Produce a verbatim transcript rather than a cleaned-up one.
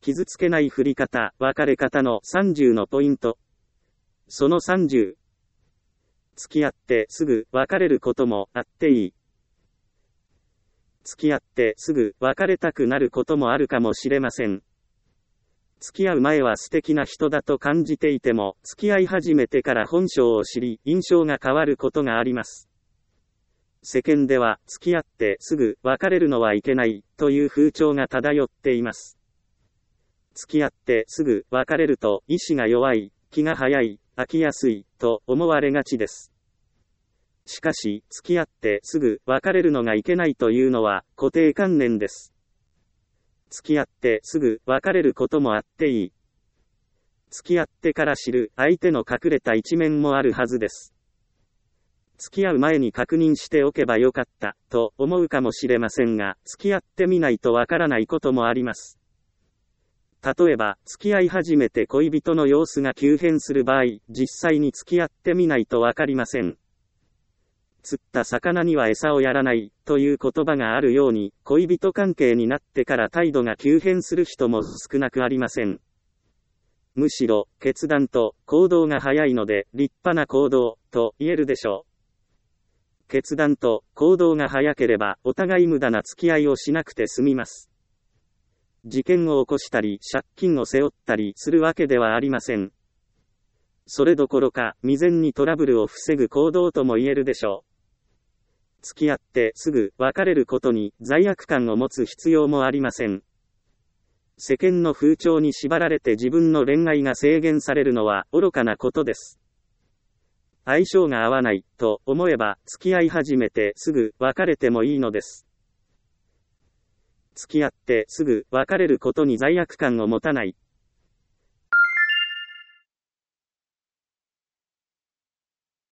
傷つけない振り方、別れ方のさんじゅうのポイント。そのさんじゅう。付き合ってすぐ別れることもあっていい。付き合ってすぐ別れたくなることもあるかもしれません。付き合う前は素敵な人だと感じていても、付き合い始めてから本性を知り、印象が変わることがあります。世間では、付き合ってすぐ別れるのはいけないという風潮が漂っています。付き合ってすぐ別れると意志が弱い、気が早い、飽きやすいと思われがちです。しかし、付き合ってすぐ別れるのがいけないというのは固定観念です。付き合ってすぐ別れることもあっていい。付き合ってから知る相手の隠れた一面もあるはずです。付き合う前に確認しておけばよかったと思うかもしれませんが、付き合ってみないとわからないこともあります。例えば、付き合い始めて恋人の様子が急変する場合、実際に付き合ってみないとわかりません。釣った魚には餌をやらないという言葉があるように、恋人関係になってから態度が急変する人も少なくありません。むしろ、決断と行動が早いので、立派な行動と言えるでしょう。決断と行動が早ければ、お互い無駄な付き合いをしなくて済みます。事件を起こしたり、借金を背負ったりするわけではありません。それどころか、未然にトラブルを防ぐ行動とも言えるでしょう。付き合ってすぐ別れることに罪悪感を持つ必要もありません。世間の風潮に縛られて自分の恋愛が制限されるのは愚かなことです。相性が合わないと思えば付き合い始めてすぐ別れてもいいのです。付き合ってすぐ別れることに罪悪感を持たない。